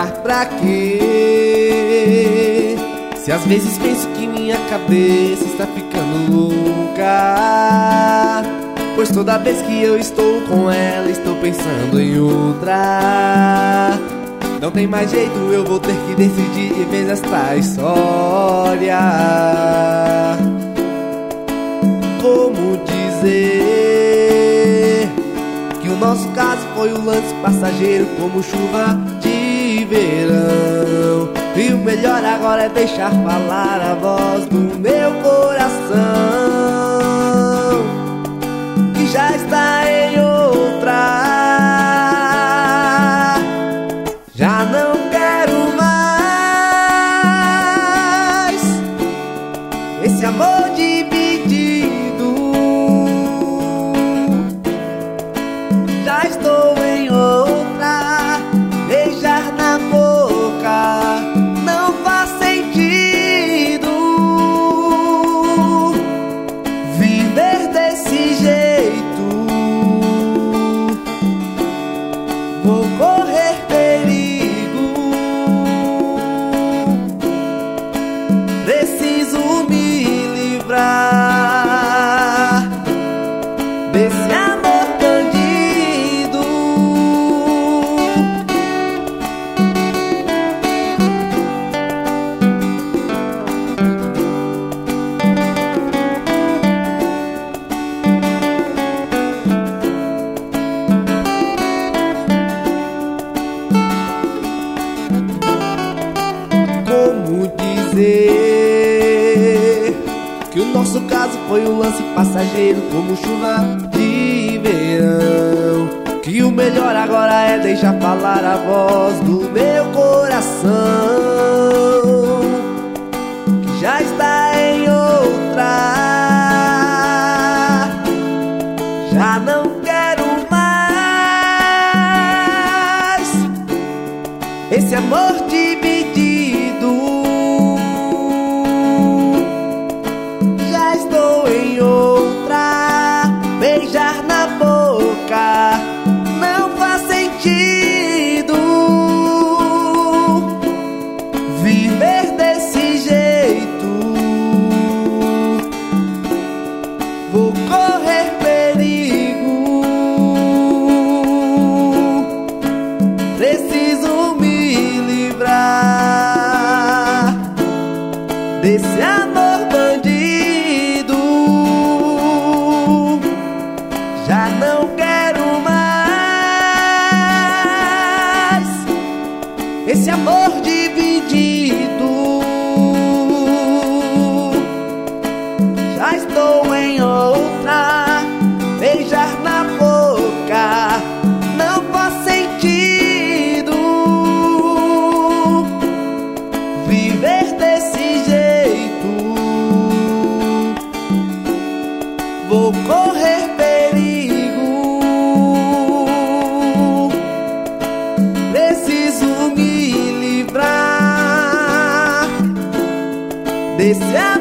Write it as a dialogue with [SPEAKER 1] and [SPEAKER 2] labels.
[SPEAKER 1] ficar pra quê? Se às vezes penso que minha cabeça está ficando louca, pois toda vez que eu estou com ela, estou pensando em outra. Não tem mais jeito, eu vou ter que decidir de vez esta história. Como dizer que o nosso caso foi um lance passageiro, como chuva de verão. E o melhor agora é deixar falar a voz do meu coração, que já está em outra. Já não quero mais esse amor dividido. Já estou em outra. Beijar na boca não faz sentido. Viver desse jeito, vou correr perigo. Preciso me livrar desse amor bandido. Como dizer que o nosso caso foi um lance passageiro, como chuva de verão. Que o melhor agora é deixar falar a voz do meu coração, que já está em outra. Já não quero mais esse amor dividido. Já estou em outra. Beijar na boca não faz sentido. Viver desse jeito, vou correr perigo. Preciso me livrar desse amor bandido. Já não quero mais esse amor dividido. Já estou em outra. Beijar na boca não faz sentido. Viver desse jeito, vou correr perigo. Preciso me livrar desse amor